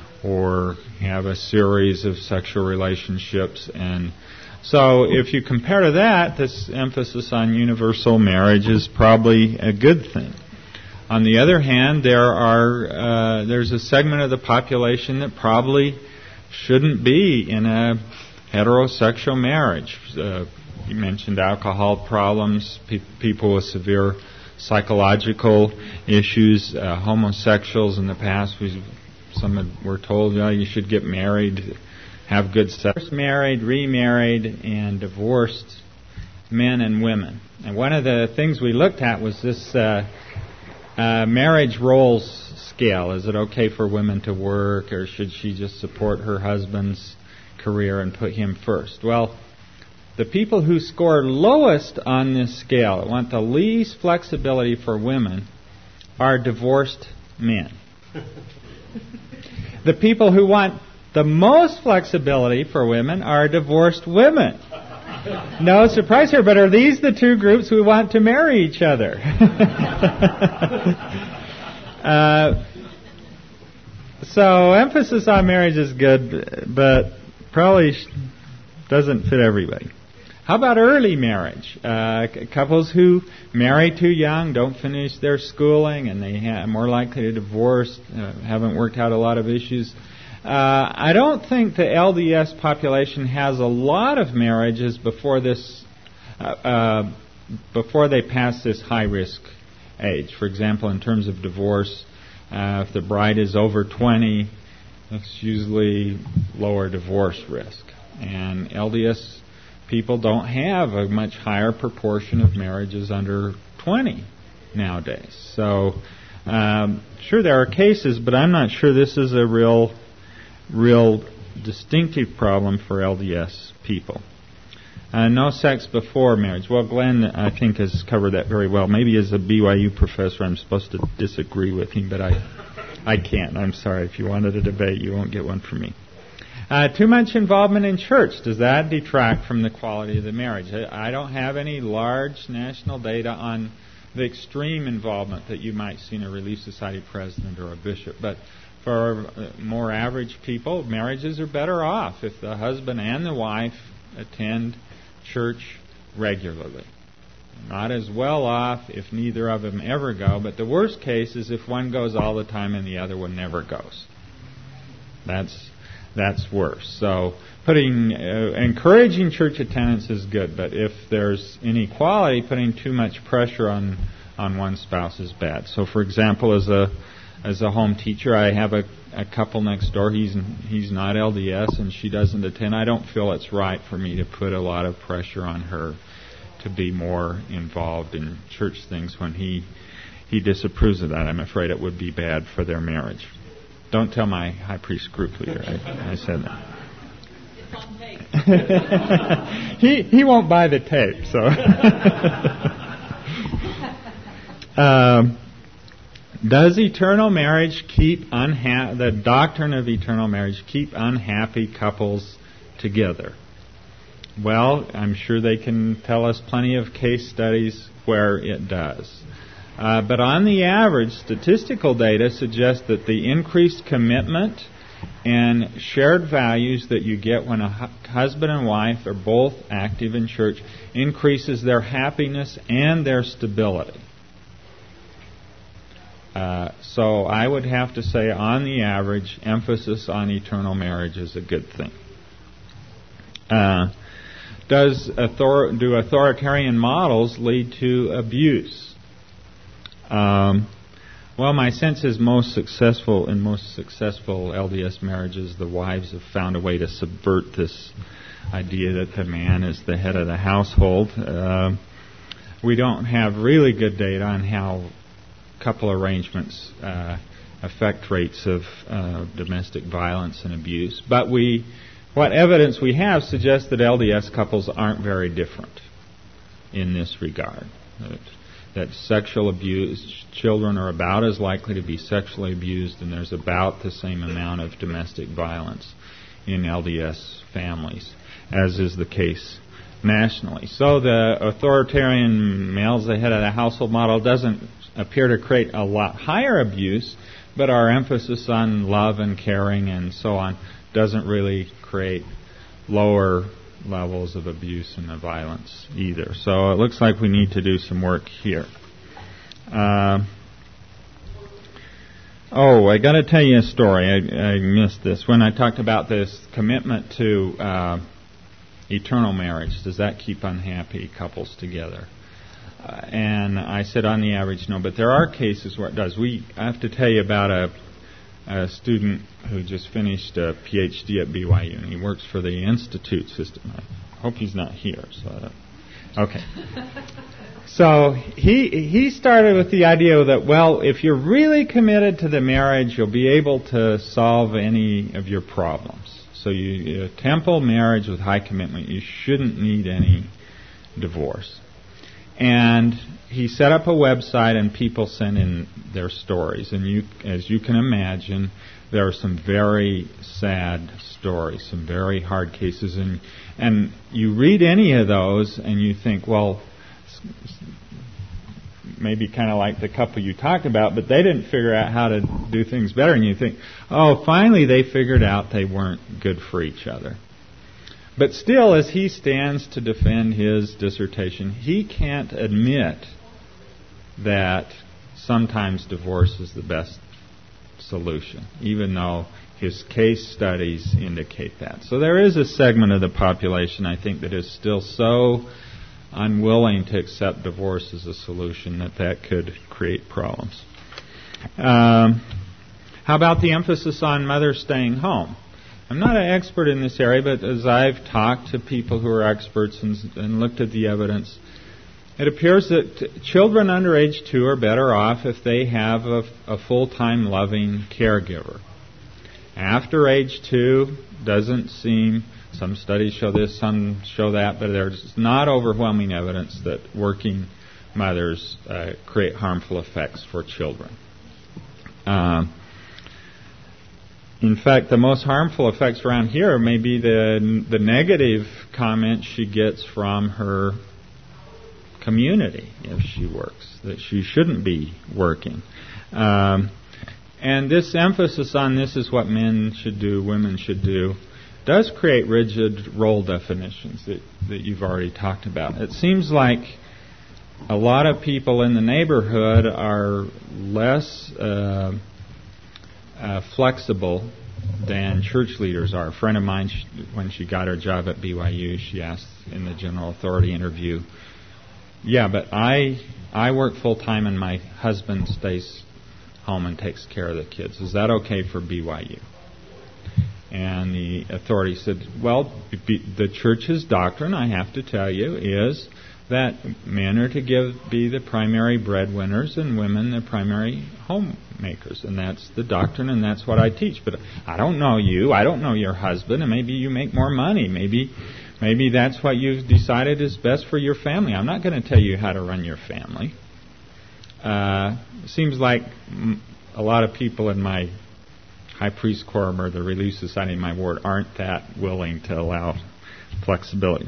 S5: or have a series of sexual relationships. And so, if you compare to that, this emphasis on universal marriage is probably a good thing. On the other hand, there are uh, there's a segment of the population that probably shouldn't be in a heterosexual marriage. Uh, you mentioned alcohol problems, pe- people with severe psychological issues, uh, homosexuals. In the past, we some were told, oh, you should get married, have good sex. Married, remarried, and divorced men and women. And one of the things we looked at was this Uh, Uh, marriage roles scale. Is it okay for women to work, or should she just support her husband's career and put him first? Well, the people who score lowest on this scale, that want the least flexibility for women, are divorced men. The people who want the most flexibility for women are divorced women. No surprise here, but are these the two groups who want to marry each other? uh, so emphasis on marriage is good, but probably doesn't fit everybody. How about early marriage? Uh, couples who marry too young, don't finish their schooling, and they are more likely to divorce, uh, haven't worked out a lot of issues. Uh, I don't think the L D S population has a lot of marriages before this, uh, uh, before they pass this high-risk age. For example, in terms of divorce, uh, if the bride is over twenty, it's usually lower divorce risk. And L D S people don't have a much higher proportion of marriages under twenty nowadays. So, um, sure, there are cases, but I'm not sure this is a real real distinctive problem for L D S people. Uh, no sex before marriage. Well, Glenn, I think, has covered that very well. Maybe as a B Y U professor, I'm supposed to disagree with him, but I I can't. I'm sorry. If you wanted a debate, you won't get one from me. Uh, too much involvement in church. Does that detract from the quality of the marriage? I don't have any large national data on the extreme involvement that you might see in a Relief Society president or a bishop, but for more average people, marriages are better off if the husband and the wife attend church regularly. Not as well off if neither of them ever go, but the worst case is if one goes all the time and the other one never goes. That's that's worse. So putting uh, encouraging church attendance is good, but if there's inequality, putting too much pressure on on one spouse is bad. So, for example, as a as a home teacher, I have a, a couple next door. He's he's not L D S and she doesn't attend. I don't feel it's right for me to put a lot of pressure on her to be more involved in church things when he he disapproves of that. I'm afraid it would be bad for their marriage. Don't tell my high priest group leader I, I said that.
S2: It's on tape.
S5: he he won't buy the tape, so. um, does eternal marriage keep unha- the doctrine of eternal marriage keep unhappy couples together? Well, I'm sure they can tell us plenty of case studies where it does. Uh, but on the average, statistical data suggests that the increased commitment and shared values that you get when a hu- husband and wife are both active in church increases their happiness and their stability. Uh, so I would have to say, on the average, emphasis on eternal marriage is a good thing. Uh, Does author- do authoritarian models lead to abuse? Um, well, my sense is most successful in most successful L D S marriages, the wives have found a way to subvert this idea that the man is the head of the household. Uh, we don't have really good data on how couple arrangements uh, affect rates of uh, domestic violence and abuse, but we What evidence we have suggests that L D S couples aren't very different in this regard. That, that sexual abuse, children are about as likely to be sexually abused, and there's about the same amount of domestic violence in L D S families, as is the case nationally. So the authoritarian males, the head of the household model, doesn't appear to create a lot higher abuse, but our emphasis on love and caring and so on doesn't really create lower levels of abuse and of violence either. So it looks like we need to do some work here. Uh, oh, I got to tell you a story. I, I missed this. When I talked about this commitment to uh, eternal marriage, does that keep unhappy couples together? Uh, and I said on the average, no, but there are cases where it does. We I have to tell you about a a student who just finished a P H D at B Y U, and he works for the Institute system. I hope he's not here. So, I don't, okay. So he he started with the idea that, well, if you're really committed to the marriage, you'll be able to solve any of your problems. So you, a temple marriage with high commitment, you shouldn't need any divorce. And he set up a website, and people sent in their stories. And you, as you can imagine, there are some very sad stories, some very hard cases. And and you read any of those, and you think, well, maybe kind of like the couple you talked about, but they didn't figure out how to do things better. And you think, oh, finally they figured out they weren't good for each other. But still, as he stands to defend his dissertation, he can't admit that sometimes divorce is the best solution, even though his case studies indicate that. So there is a segment of the population, I think, that is still so unwilling to accept divorce as a solution that that could create problems. Um, how about the emphasis on mothers staying home? I'm not an expert in this area, but as I've talked to people who are experts and, and looked at the evidence, it appears that t- children under age two are better off if they have a, a full-time loving caregiver. After age two, doesn't seem, some studies show this, some show that, but there's not overwhelming evidence that working mothers uh, create harmful effects for children. Um, In fact, the most harmful effects around here may be the the negative comments she gets from her community if she works, that she shouldn't be working. Um, and this emphasis on this is what men should do, women should do, does create rigid role definitions that, that you've already talked about. It seems like a lot of people in the neighborhood are less uh, uh, flexible than church leaders are. A friend of mine, she, when she got her job at B Y U, she asked in the general authority interview, yeah, but I I work full-time and my husband stays home and takes care of the kids. Is that okay for B Y U? And the authority said, well, be, the church's doctrine, I have to tell you, is that men are to give be the primary breadwinners and women the primary homemakers. And that's the doctrine, and that's what I teach. But I don't know you. I don't know your husband, and maybe you make more money. Maybe maybe that's what you've decided is best for your family. I'm not going to tell you how to run your family. Uh, seems like a lot of people in my High Priest Quorum or the Relief Society in my ward aren't that willing to allow flexibility.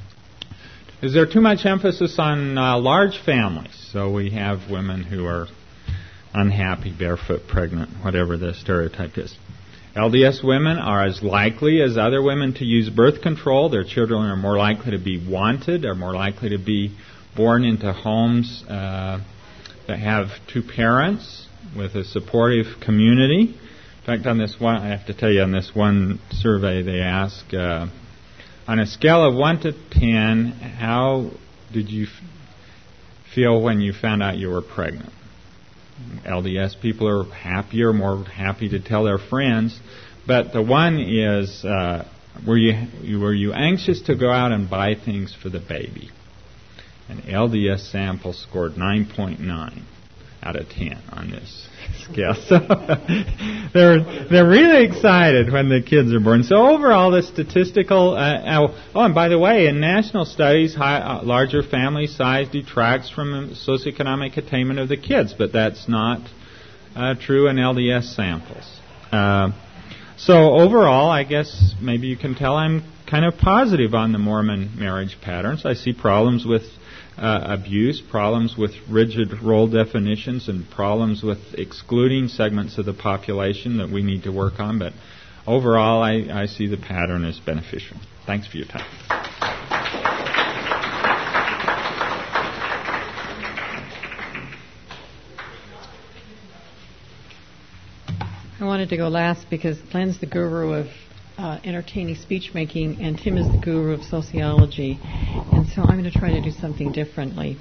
S5: Is there too much emphasis on uh, large families? So we have women who are unhappy, barefoot, pregnant, whatever the stereotype is. L D S women are as likely as other women to use birth control. Their children are more likely to be wanted, are more likely to be born into homes uh, that have two parents with a supportive community. In fact, on this one, I have to tell you, on this one survey, they ask, uh, on a scale of one to ten, how did you f- feel when you found out you were pregnant? L D S people are happier, more happy to tell their friends. But the one is, uh, were you were you anxious to go out and buy things for the baby? An L D S sample scored nine point nine out of ten on this scale. So they're they're really excited when the kids are born. So overall, the statistical. Uh, oh, and by the way, in national studies, high, uh, larger family size detracts from socioeconomic attainment of the kids, but that's not uh, true in L D S samples. Uh, so overall, I guess maybe you can tell I'm kind of positive on the Mormon marriage patterns. I see problems with Uh, abuse, problems with rigid role definitions, and problems with excluding segments of the population that we need to work on. But overall, I, I see the pattern as beneficial. Thanks for your time.
S2: I wanted to go last because Glenn's the guru of Uh, entertaining speech making, and Tim is the guru of sociology, and so I'm going to try to do something differently.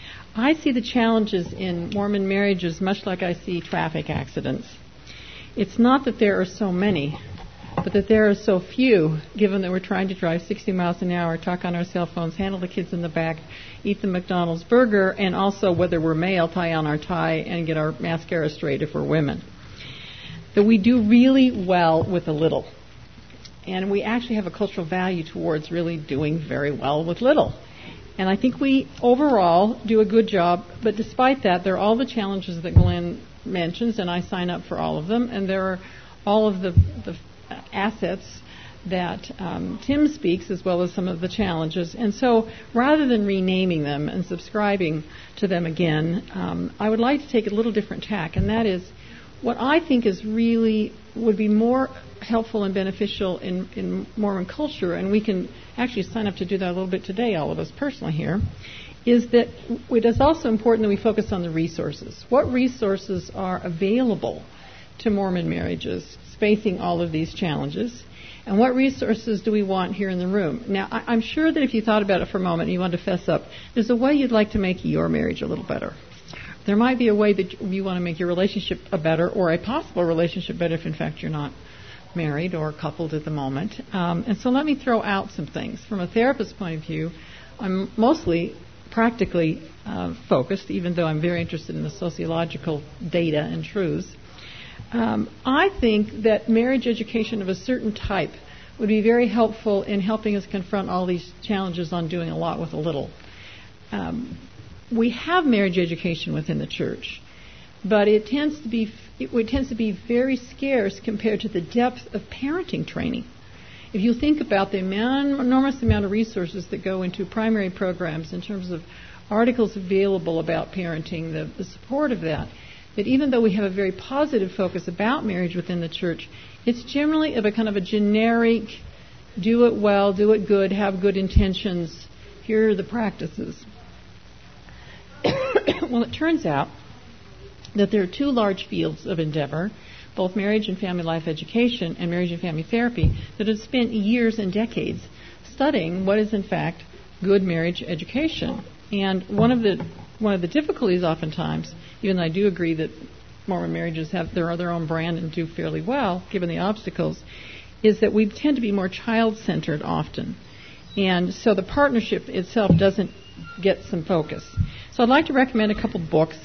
S2: I see the challenges in Mormon marriages much like I see traffic accidents. It's not that there are so many, but that there are so few, given that we're trying to drive sixty miles an hour, talk on our cell phones, handle the kids in the back, eat the McDonald's burger, and also, whether we're male, tie on our tie and get our mascara straight if we're women. That we do really well with a little. And we actually have a cultural value towards really doing very well with little. And I think we overall do a good job, but despite that, there are all the challenges that Glenn mentions, and I sign up for all of them, and there are all of the, the assets that um, Tim speaks, as well as some of the challenges. And so rather than renaming them and subscribing to them again, um, I would like to take a little different tack, and that is what I think is really would be more helpful and beneficial in, in Mormon culture, and we can actually sign up to do that a little bit today, all of us personally here, is that it is also important that we focus on the resources. What resources are available to Mormon marriages facing all of these challenges, and what resources do we want here in the room? Now, I, I'm sure that if you thought about it for a moment and you wanted to fess up, there's a way you'd like to make your marriage a little better. There might be a way that you want to make your relationship a better, or a possible relationship better if, in fact, you're not married or coupled at the moment. Um, and so let me throw out some things. From a therapist's point of view, I'm mostly practically uh, focused, even though I'm very interested in the sociological data and truths. Um, I think that marriage education of a certain type would be very helpful in helping us confront all these challenges on doing a lot with a little. Um, we have marriage education within the church, but it tends to be it tends to be very scarce compared to the depth of parenting training. If you think about the man, enormous amount of resources that go into primary programs in terms of articles available about parenting, the, the support of that, that even though we have a very positive focus about marriage within the church, it's generally of a kind of a generic
S6: do it well, do it good, have good intentions. Here are the practices. Well, it turns out that there are two large fields of endeavor, both marriage and family life education and marriage and family therapy, that have spent years and decades studying what is in fact good marriage education. And one of the one of the difficulties oftentimes, even though I do agree that Mormon marriages have their, their own brand and do fairly well, given the obstacles, is that we tend to be more child-centered often. And so the partnership itself doesn't get some focus. So I'd like to recommend a couple books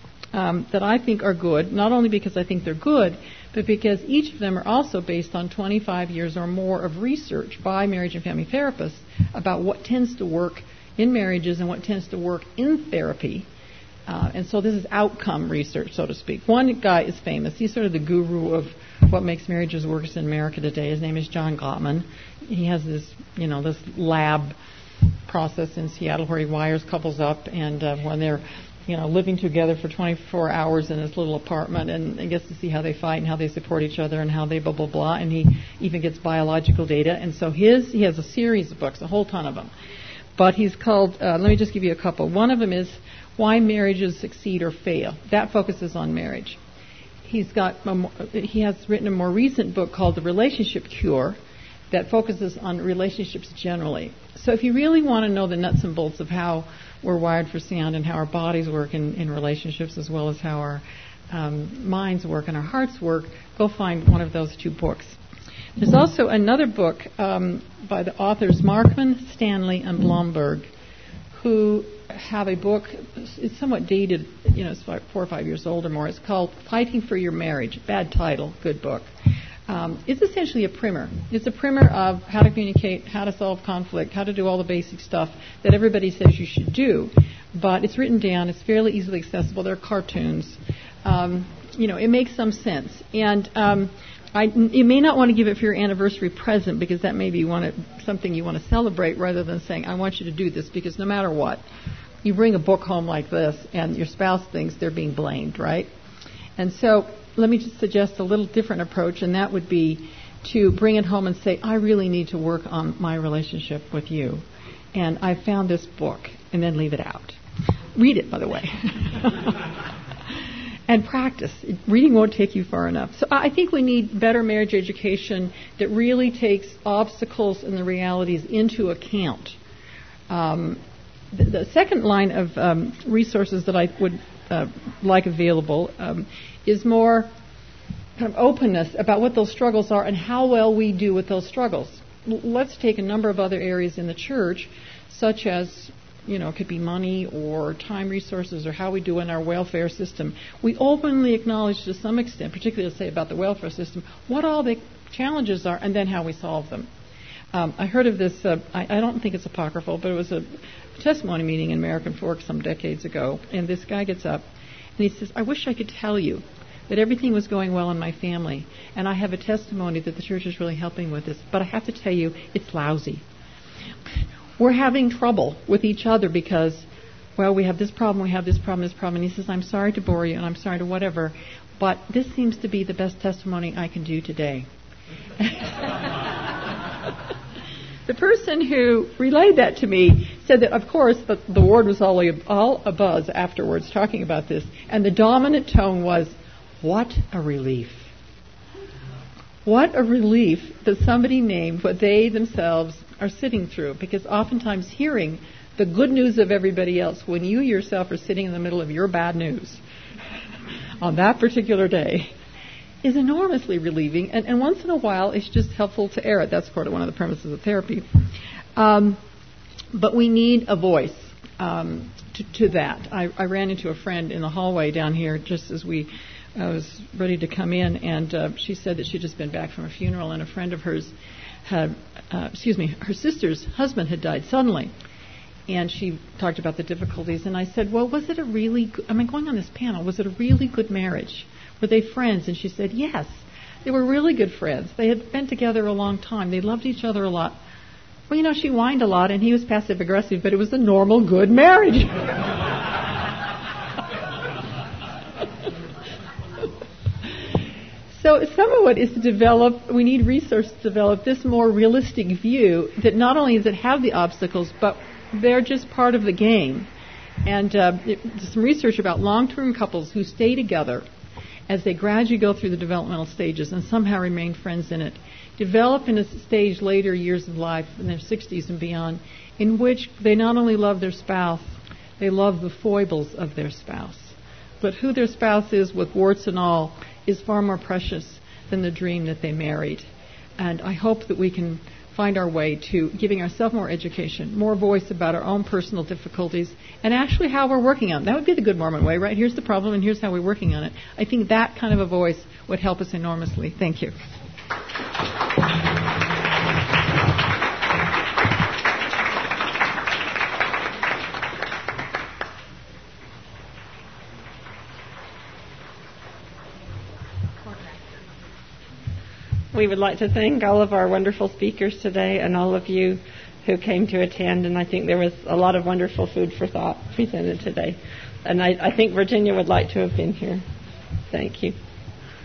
S6: um, that I think are good, not only because I think they're good, but because each of them are also based on twenty-five years or more of research by marriage and family therapists about what tends to work in marriages and what tends to work in therapy. Uh, and so this is outcome research, so to speak. One guy is famous. He's sort of the guru of what makes marriages work in America today. His name is John Gottman. He has this, you know, this lab process in Seattle where he wires couples up, and uh, when they're, you know, living together for twenty-four hours in this little apartment, and, and gets to see how they fight and how they support each other and how they blah, blah, blah. And he even gets biological data. And so his he has a series of books, a whole ton of them. But he's called, uh, let me just give you a couple. One of them is Why Marriages Succeed or Fail. That focuses on marriage. He's got a more, he has written a more recent book called The Relationship Cure that focuses on relationships generally. So if you really want to know the nuts and bolts of how we're wired for sound and how our bodies work in, in relationships, as well as how our um, minds work and our hearts work, go find one of those two books. There's also another book um, by the authors Markman, Stanley, and Blomberg, who have a book. It's somewhat dated, you know, it's four or five years old or more. It's called Fighting for Your Marriage. Bad title, good book. Um, it's essentially a primer. It's a primer of how to communicate, how to solve conflict, how to do all the basic stuff that everybody says you should do. But it's written down. It's fairly easily accessible. There are cartoons. Um, you know, it makes some sense. And um, I, you may not want to give it for your anniversary present, because that may be one of, something you want to celebrate, rather than saying, I want you to do this, because no matter what, you bring a book home like this and your spouse thinks they're being blamed, right? And so let me just suggest a little different approach, and that would be to bring it home and say, I really need to work on my relationship with you. And I found this book, and then leave it out. Read it, by the way. And practice. Reading won't take you far enough. So I think we need better marriage education that really takes obstacles and the realities into account. Um, the, the second line of um, resources that I would uh, like available um, is more kind of openness about what those struggles are and how well we do with those struggles. L- let's take a number of other areas in the church, such as, you know, it could be money or time resources or how we do in our welfare system. We openly acknowledge to some extent, particularly let's say about the welfare system, what all the challenges are and then how we solve them. Um, I heard of this, uh, I, I don't think it's apocryphal, but it was a testimony meeting in American Fork some decades ago, and this guy gets up and he says, I wish I could tell you that everything was going well in my family, and I have a testimony that the church is really helping with this, but I have to tell you, it's lousy. We're having trouble with each other because, well, we have this problem, we have this problem, this problem. And he says, I'm sorry to bore you and I'm sorry to whatever, but this seems to be the best testimony I can do today. The person who relayed that to me said that, of course, the, the ward was all, all abuzz afterwards talking about this. And the dominant tone was, what a relief. What a relief that somebody named what they themselves are sitting through, because oftentimes hearing the good news of everybody else when you yourself are sitting in the middle of your bad news on that particular day is enormously relieving, and, and once in a while it's just helpful to air it. That's part of one of the premises of therapy. Um, but we need a voice um, to, to that. I, I ran into a friend in the hallway down here just as we I was ready to come in, and uh, she said that she'd just been back from a funeral, and a friend of hers had, uh, excuse me, her sister's husband had died suddenly. And she talked about the difficulties, and I said, well, was it a really good, I mean, going on this panel, was it a really good marriage? Were they friends? And she said, yes, they were really good friends. They had been together a long time. They loved each other a lot. Well, you know, she whined a lot, and he was passive-aggressive, but it was a normal, good marriage. So some of it is to develop, we need research to develop this more realistic view that not only does it have the obstacles, but they're just part of the game. And uh, it, some research about long-term couples who stay together as they gradually go through the developmental stages and somehow remain friends in it, develop in a stage later years of life, in their sixties and beyond, in which they not only love their spouse, they love the foibles of their spouse. But who their spouse is, with warts and all, is far more precious than the dream that they married. And I hope that we can find our way to giving ourselves more education, more voice about our own personal difficulties, and actually how we're working on it. That would be the good Mormon way, right? Here's the problem, and here's how we're working on it. I think that kind of a voice would help us enormously. Thank you.
S2: We would like to thank all of our wonderful speakers today and all of you who came to attend, and I think there was a lot of wonderful food for thought presented today. And I, I think Virginia would like to have been here. Thank you.